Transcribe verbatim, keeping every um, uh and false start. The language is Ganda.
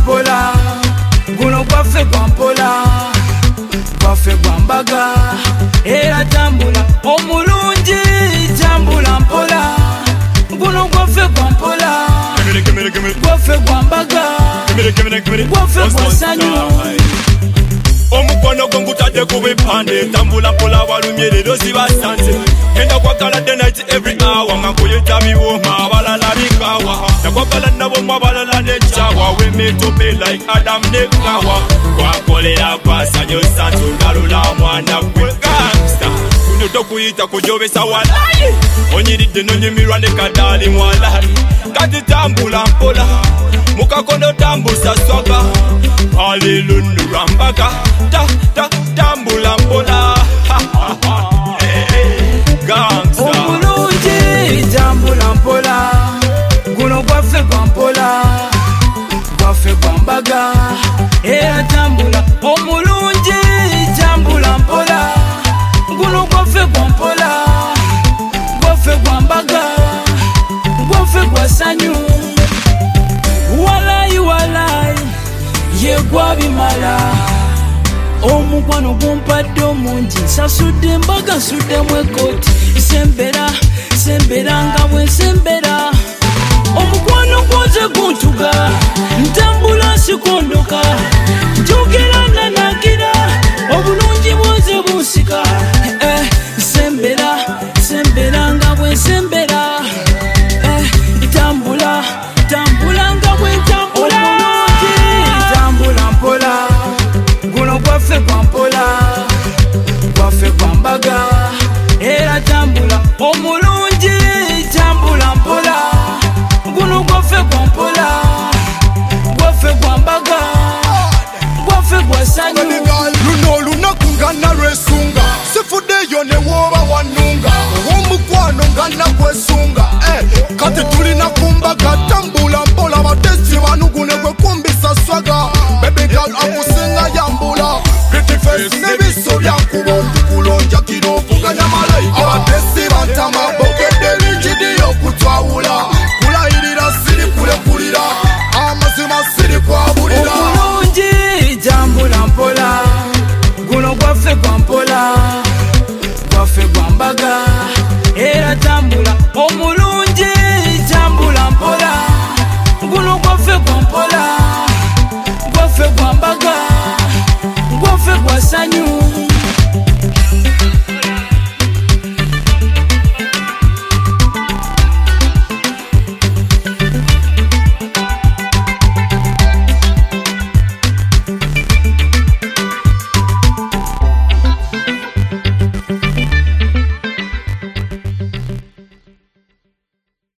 mpola guno gwaffe gwa mpola gwaffe gwa mbaga era tambula omulungi tambula mpola guno gwaffe gwa mpola gwaffe gwa mbaga gwaffe gwa ssanyu omukono gwo ngutadde ku bipande tambula mpola walumye leero zibasanze genda kwagala the night every hour nga nkuyita biwooma abalala bikawa nakwagala nabo abalala nekyawa we me to be like Adam ne Kawa kwakolera kwasanyusa ntungalula mwana gwe gangsta kuno tokuyita kujobesa walayi onyiridde nonyumirwa ne kadali mwalayi kati tambula mpola mukakono tambusa swaga hallelujah mbaga ta ta tambula mpola gangsta omulungi tambula mpola guno gwaffe gwa mpola gwaffe gwa mbaga era tambula omulungi tambula mpola guno gwaffe gwa mpola gwaffe gwa mbaga gwaffe gwa ssanyu walayi walayi yegwa bimala omukwano gumpadde omungi nsasudde embaga nsuddemu ekoti sembera sembera nga bwe nsembera omukwano gwoze guntuga ntambula nsikondoka njogera nanagira obulungi bwoze bunsika eh, sembera sembera nga bwe nsembera eh, tambula tambula nga bwe ntambula omulungi tambula mpola guno gwaffe gwa mpola gwaffe gwa mbaga era tambula omulungi tambula mpola guno gwaffe gwa mpola gwaffe gwa mbaga gwaffe gwa ssanyu luno olunaku nga nalwesunga sifuddeyo ne wooba wannunga ow'omukwano nga nakwesunga eh, kati tulina kumbaga tambula mpola batesi banugune gwe kumbisa swaga bebigal akusinga yambula pretty face n'ebiso byankuba okukulonja kiro okuganya malayika abatesi bantama bokedde binjidiyo okutwawula kulayirira siri kulekulira amazima siri kwabulira omulungi tambula mpola guno gwaffe gwa mpola gwaffe gwa mbaga era tambula omulungi tambula mpola guno gwaffe gwa mpola gwaffe gwa mbaga gwaffe gwa ssanyu